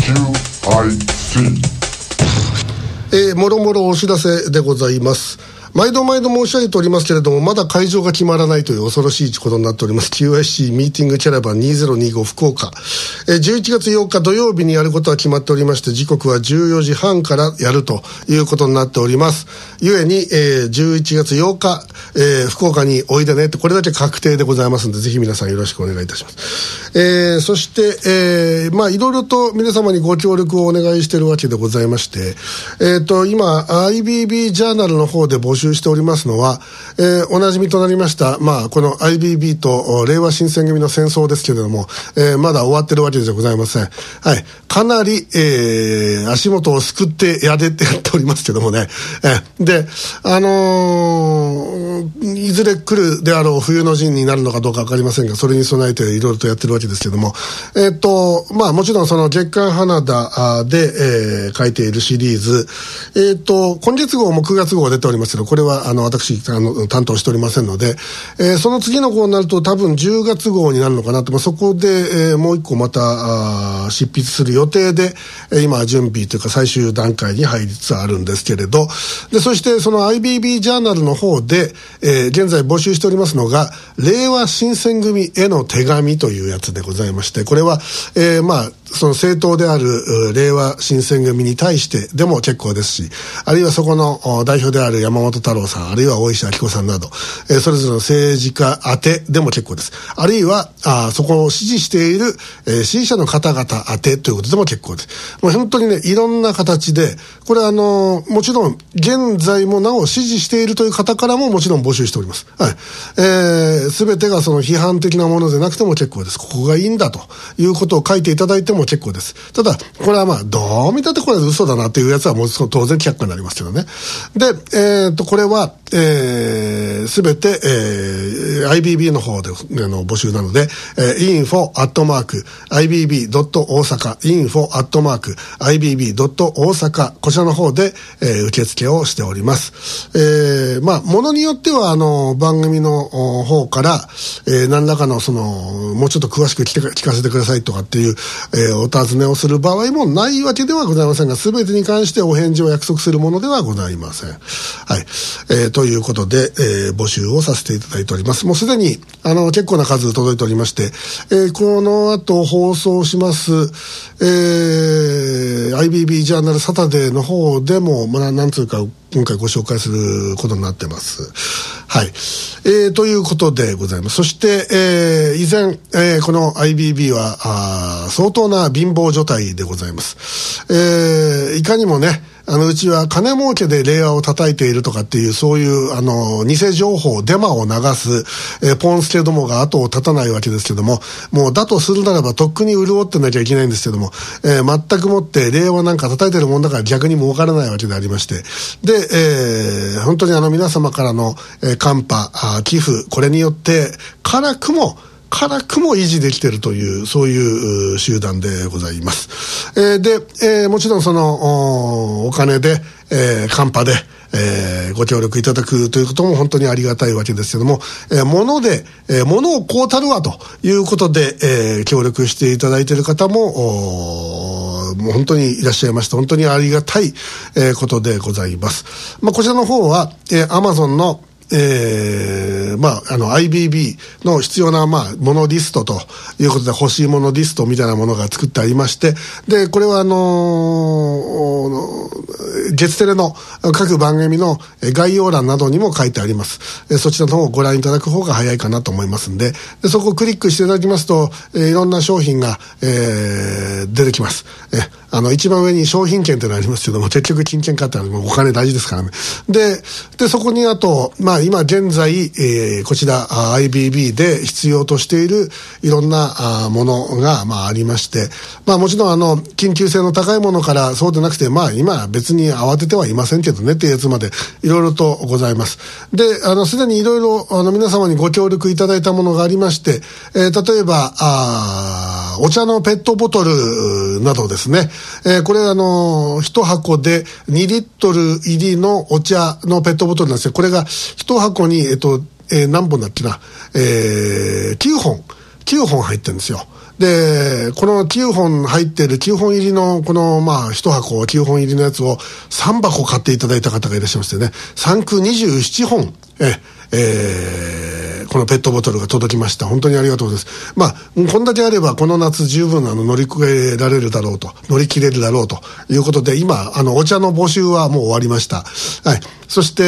もろもろお知らせでございます。毎度申し上げておりますけれども、まだ会場が決まらないという恐ろしいことになっております QIC ミーティングキャラバン2025福岡、11月8日土曜日にやることは決まっておりまして、時刻は14時半からやるということになっております。ゆえに、11月8日、福岡においでねって、これだけ確定でございますので、ぜひ皆さんよろしくお願いいたします。そして、いろいろと皆様にご協力をお願いしているわけでございまして、今 IBB ジャーナルの方で募集しておりますのは、おなじみとなりました、この IBB と令和新選組の戦争ですけれども、まだ終わってるわけじゃございません。はい。かなり、足元をすくってやっておりますけどもね。で、いずれ来るであろう冬の陣になるのかどうかわかりませんが、それに備えていろいろとやってるわけですけども、もちろんその月刊花田で、書いているシリーズ、今月号も9月号出ておりますけど、これは私担当しておりませんので、その次の号になると多分10月号になるのかなと、そこで、もう一個また執筆する予定で、今準備というか最終段階に入りつつあるんですけれど、でそしてその IBB ジャーナルの方で、現在募集しておりますのが令和新選組への手紙というやつでございまして、これは、その政党である令和新選組に対してでも結構ですし、あるいはそこの代表である山本太郎さん、あるいは大石晃子さんなど、それぞれの政治家宛てでも結構です。あるいはそこを支持している、支持者の方々宛てということでも結構です。もう本当にね、いろんな形で、これもちろん現在もなお支持しているという方からももちろん募集しております。はい。全てがその批判的なものでなくても結構です。ここがいいんだということを書いていただいても結構です。ただこれはどう見たってこれ嘘だなっていうやつはもう当然却下になりますけどね。で、これは全て、IBB の方で募集なので、info@ibb.osaka info@ibb.osaka こちらの方で、受付をしております。ものによっては番組の方から、何らかのもうちょっと詳しく聞かせてくださいとかっていう、お尋ねをする場合もないわけではございませんが、全てに関してお返事を約束するものではございません。はい。ということで、募集をさせていただいております。もうすでに結構な数届いておりまして、この後放送します、IBB ジャーナルサタデーの方でもなんつうか今回ご紹介することになってます。はい。ということでございます。そして、以前、この IBB は相当な貧乏状態でございます。いかにもね、うちは金儲けで令和を叩いているとかっていう、そういう偽情報デマを流す、ポンスケどもが後を絶たないわけですけども、もうだとするならばとっくに潤ってなきゃいけないんですけども、全くもって令和なんか叩いてるもんだから逆に儲からないわけでありまして、で、本当に皆様からの、カンパ寄付、これによって辛くも維持できているという、そういう集団でございます。で、もちろんそのお金で、カンパで、ご協力いただくということも本当にありがたいわけですけども、物をこうたるわということで、協力していただいている方ももう本当にいらっしゃいまして、本当にありがたい、ことでございます。こちらの方は、Amazon のIBB の必要な、ものリストということで、欲しいものリストみたいなものが作ってありまして、で、これは月テレの各番組の概要欄などにも書いてあります。そちらの方をご覧いただく方が早いかなと思いますんで、そこをクリックしていただきますと、いろんな商品が、出てきます。一番上に商品券ってのありますけども、結局金券買ったらお金大事ですからね。で、そこにあと、今現在、こちら IBB で必要としているいろんなものがありまして、もちろん緊急性の高いものからそうでなくて、今別に慌ててはいませんけどねっていうやつまでいろいろとございます。で、すでにいろいろ皆様にご協力いただいたものがありまして、例えばお茶のペットボトルなどですね、これ一箱で2リットル入りのお茶のペットボトルなんですよ。これが一箱に何本だっけな、9本入ってるんですよ。 でこの9本入っている9本入りのこの1箱9本入りのやつを3箱買っていただいた方がいらっしゃいましてね、3区27本このペットボトルが届きました。本当にありがとうです。こんだけあればこの夏十分乗り越えられるだろうと、乗り切れるだろうということで、今お茶の募集はもう終わりました。はい。そして、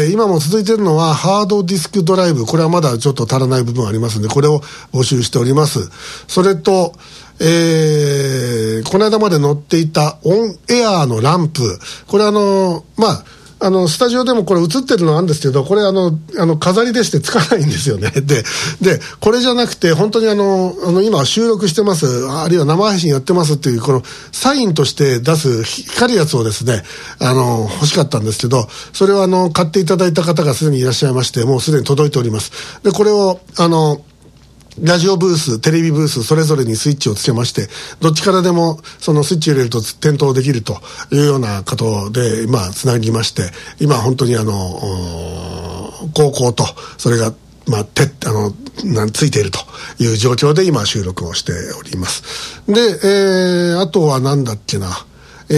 今も続いているのはハードディスクドライブ。これはまだちょっと足らない部分ありますので、これを募集しております。それとこの間まで乗っていたオンエアのランプ、これスタジオでもこれ映ってるのなんですけど、これ飾りでしてつかないんですよね。で、これじゃなくて、本当に今収録してます、あるいは生配信やってますっていう、このサインとして出す光るやつをですね、欲しかったんですけど、それを買っていただいた方がすでにいらっしゃいまして、もうすでに届いております。で、これを、ラジオブース、テレビブース、それぞれにスイッチをつけまして、どっちからでもそのスイッチ入れると点灯できるというようなことで、つなぎまして、今本当に高校と、それが、ついているという状況で今収録をしております。で、あとはなんだっけな。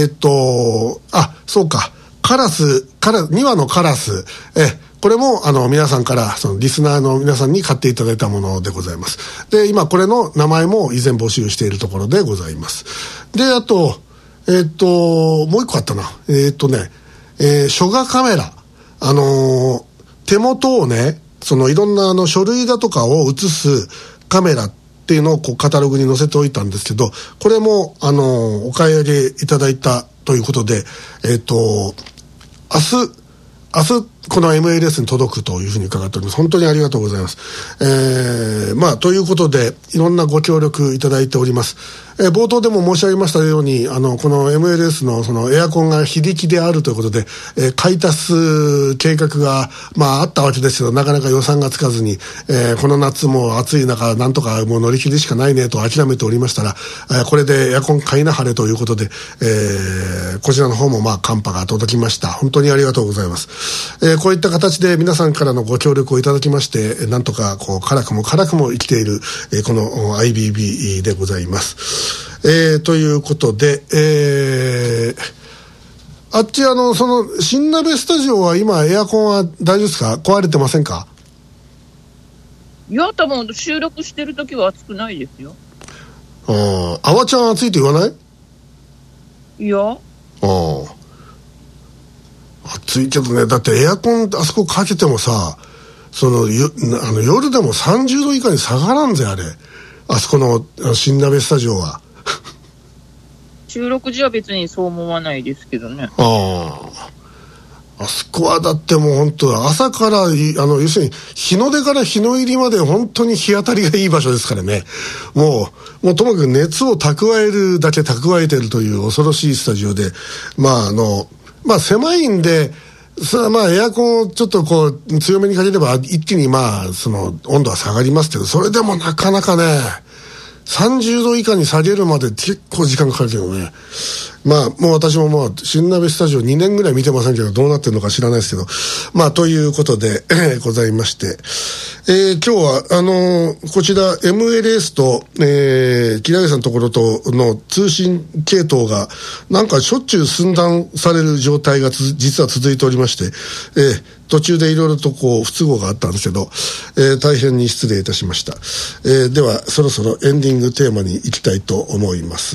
そうか。2羽のカラス、これも皆さんからそのリスナーの皆さんに買っていただいたものでございます。で今これの名前も以前募集しているところでございます。であともう一個あったな。書画カメラ、手元をね、そのいろんな書類だとかを写すカメラっていうのをカタログに載せておいたんですけど、これもお買い上げいただいたということで、明日この MLS に届くというふうに伺っております。本当にありがとうございます。ということでいろんなご協力いただいております。冒頭でも申し上げましたように、この MLS のそのエアコンが非力であるということで、買い足す計画があったわけですけど、なかなか予算がつかずに、この夏も暑い中なんとかもう乗り切りしかないねと諦めておりましたら、これでエアコン買いなはれということで、こちらの方も寒波が届きました。本当にありがとうございます。こういった形で皆さんからのご協力をいただきまして、なんとか辛くも生きている、この IBB でございます。ということで、あっちその新鍋スタジオは今エアコンは大丈夫ですか？壊れてませんか？ いや、多分収録してる時は暑くないですよ。 あわちゃん暑いと言わない？ いや、 暑いけどね。だってエアコンあそこかけてもさ、夜でも30度以下に下がらんぜ、あれ。あそこの新鍋スタジオは。 収録時は別にそう思わないですけどね。 あそこはだってもう本当朝から要するに日の出から日の入りまで本当に日当たりがいい場所ですからね。もうともかく熱を蓄えるだけ蓄えてるという恐ろしいスタジオで、狭いんで、エアコンをちょっと強めにかければ一気にその温度は下がりますけど、それでもなかなかね、30度以下に下げるまで結構時間かかるけどね。もう私も新鍋スタジオ2年ぐらい見てませんけど、どうなってるのか知らないですけど、ということでございまして、今日はこちら MLS と木田さんのところとの通信系統がなんかしょっちゅう寸断される状態が実は続いておりまして、途中でいろいろと不都合があったんですけど、大変に失礼いたしました。ではそろそろエンディングテーマに行きたいと思います。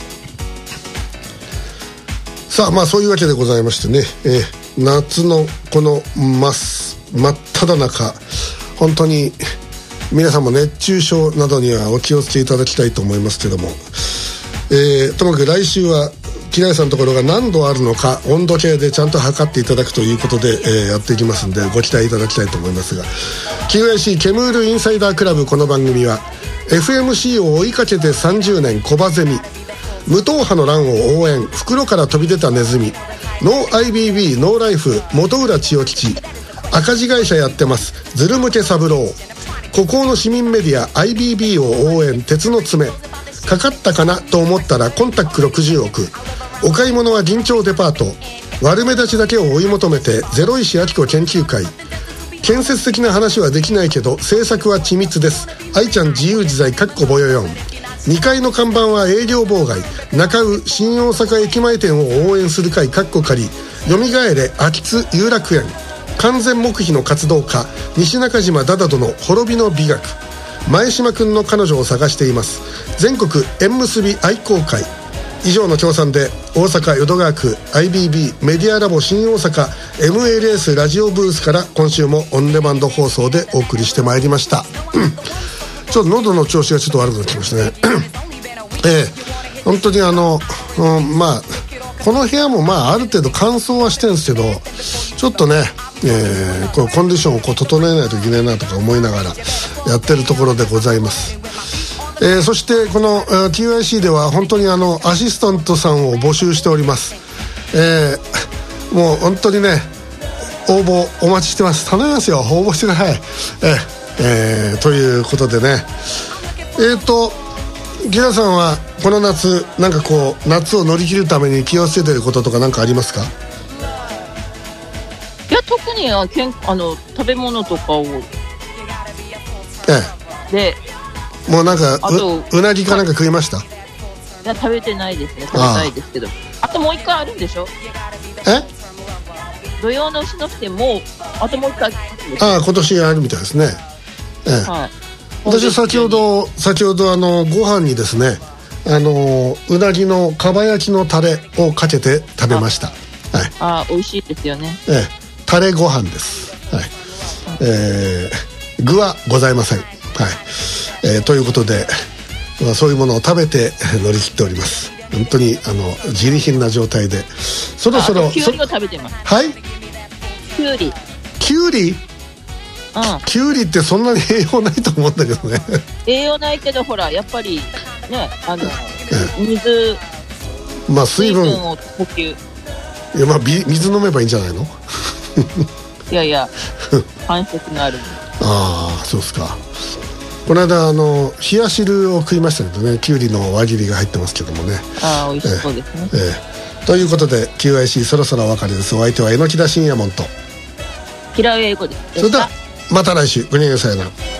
さあそういうわけでございましてね、夏のこの真っ只中、本当に皆さんも熱中症などにはお気をつけいただきたいと思いますけども、ともかく来週は木梨さんのところが何度あるのか温度計でちゃんと測っていただくということで、やっていきますのでご期待いただきたいと思いますが、木梨ケムールインサイダークラブ、この番組は FMC を追いかけて30年コバゼミ、無党派の乱を応援、袋から飛び出たネズミ、ノー IBB ノーライフ元浦千代吉、赤字会社やってますズル向け三郎、孤高の市民メディア IBB を応援鉄の爪、かかったかなと思ったらコンタック60億、お買い物は銀町デパート、悪目立ちだけを追い求めてゼロ石明子研究会、建設的な話はできないけど政策は緻密です、愛ちゃん自由自在かっこぼよよん、 2階の看板は営業妨害、中尾新大阪駅前店を応援する会かっこ仮、よみがえれ秋津有楽園、完全黙秘の活動家西中島ダダドの滅びの美学、前島くんの彼女を探しています、全国縁結び愛好会。以上の協賛で大阪淀川区 IBB メディアラボ新大阪 MLS ラジオブースから今週もオンデマンド放送でお送りしてまいりましたちょっと喉の調子がちょっと悪くなってきましたね本当にまあこの部屋もまあある程度乾燥はしてるんですけど、ちょっとね、こうコンディションをこう整えないといけないなとか思いながらやってるところでございます。そしてこの TYC では本当にアシスタントさんを募集しております。もう本当にね応募お待ちしてます。頼みますよ、応募してください。ということでね、ギラさんはこの夏なんかこう夏を乗り切るために気をつけてることとか何かありますか？ いや特に食べ物とかを、でもうなんか うなぎかなんか食いました？ いや食べてないですね、食べたいですけど、あともう一回あるんでしょ？土曜の丑の日でもあともう一回今年あるみたいですね。はい、私は先ほどご飯にですねうなぎのかば焼きのタレをかけて食べました。 美味しいですよね。 タレご飯です。具はございません。ということで、そういうものを食べて乗り切っております。本当に自利品な状態で、そろそろきゅうりを食べてます。 はい、 きゅうりきゅうりってそんなに栄養ないと思うんだけどね栄養ないけどほらやっぱりね水分を補給。いやまあ水飲めばいいんじゃないのいや反射がある。 そうですか。この間冷や汁を食いましたけどね、きゅうりの輪切りが入ってますけどもね。 美味しそうですね。 ということで QIC そろそろお別れです。お相手は榎田信也門と平尾英子です。 それではまた来週、ごきげんよう、さよなら。